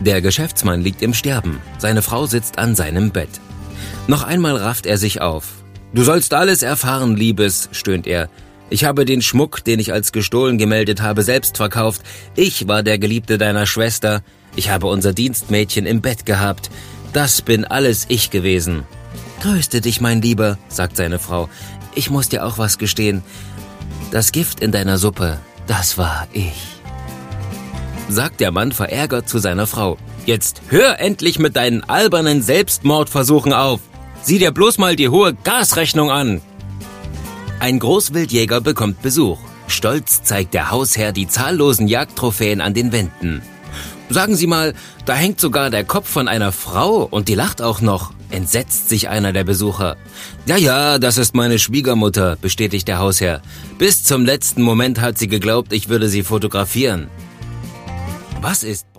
Der Geschäftsmann liegt im Sterben. Seine Frau sitzt an seinem Bett. Noch einmal rafft er sich auf. »Du sollst alles erfahren, Liebes«, stöhnt er. »Ich habe den Schmuck, den ich als gestohlen gemeldet habe, selbst verkauft. Ich war der Geliebte deiner Schwester. Ich habe unser Dienstmädchen im Bett gehabt. Das bin alles ich gewesen.« »Tröste dich, mein Lieber«, sagt seine Frau. »Ich muss dir auch was gestehen. Das Gift in deiner Suppe, das war ich.« Sagt der Mann verärgert zu seiner Frau. »Jetzt hör endlich mit deinen albernen Selbstmordversuchen auf. Sieh dir bloß mal die hohe Gasrechnung an.« Ein Großwildjäger bekommt Besuch. Stolz zeigt der Hausherr die zahllosen Jagdtrophäen an den Wänden. »Sagen Sie mal, da hängt sogar der Kopf von einer Frau und die lacht auch noch«, entsetzt sich einer der Besucher. »Ja, das ist meine Schwiegermutter«, bestätigt der Hausherr. »Bis zum letzten Moment hat sie geglaubt, ich würde sie fotografieren.« Was ist